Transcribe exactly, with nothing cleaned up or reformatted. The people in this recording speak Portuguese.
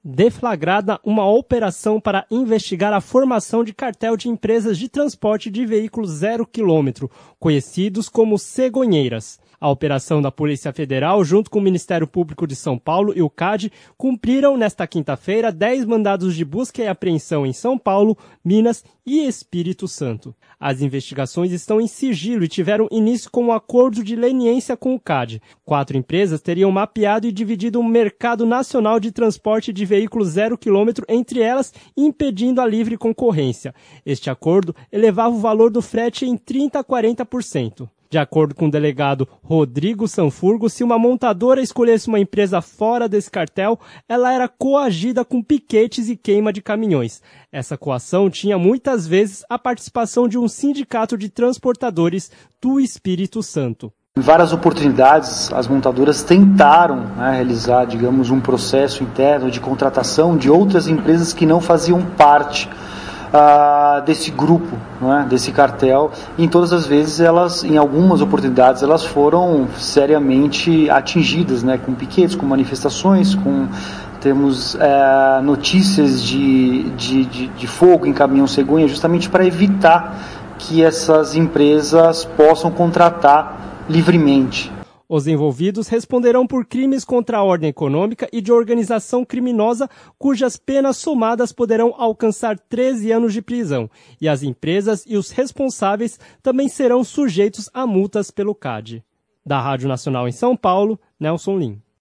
Deflagrada uma operação para investigar a formação de cartel de empresas de transporte de veículos zero quilômetro, conhecidos como cegonheiras. A operação da Polícia Federal, junto com o Ministério Público de São Paulo e o C A D, cumpriram nesta quinta-feira dez mandados de busca e apreensão em São Paulo, Minas e Espírito Santo. As investigações estão em sigilo e tiveram início com um acordo de leniência com o C A D. Quatro empresas teriam mapeado e dividido um mercado nacional de transporte de veículos zero quilômetro entre elas, impedindo a livre concorrência. Este acordo elevava o valor do frete em trinta a quarenta por cento. De acordo com o delegado Rodrigo Sanfurgo, se uma montadora escolhesse uma empresa fora desse cartel, ela era coagida com piquetes e queima de caminhões. Essa coação tinha muitas vezes a participação de um sindicato de transportadores do Espírito Santo. Em várias oportunidades, as montadoras tentaram né, realizar, digamos, um processo interno de contratação de outras empresas que não faziam parte Uh, desse grupo, né, desse cartel. E em todas as vezes elas, em algumas oportunidades, elas foram seriamente atingidas, né, com piquetes, com manifestações, com temos uh, notícias de, de, de, de fogo em caminhão cegonha, justamente para evitar que essas empresas possam contratar livremente. Os envolvidos responderão por crimes contra a ordem econômica e de organização criminosa, cujas penas somadas poderão alcançar treze anos de prisão. E as empresas e os responsáveis também serão sujeitos a multas pelo C A D. Da Rádio Nacional em São Paulo, Nelson Lim.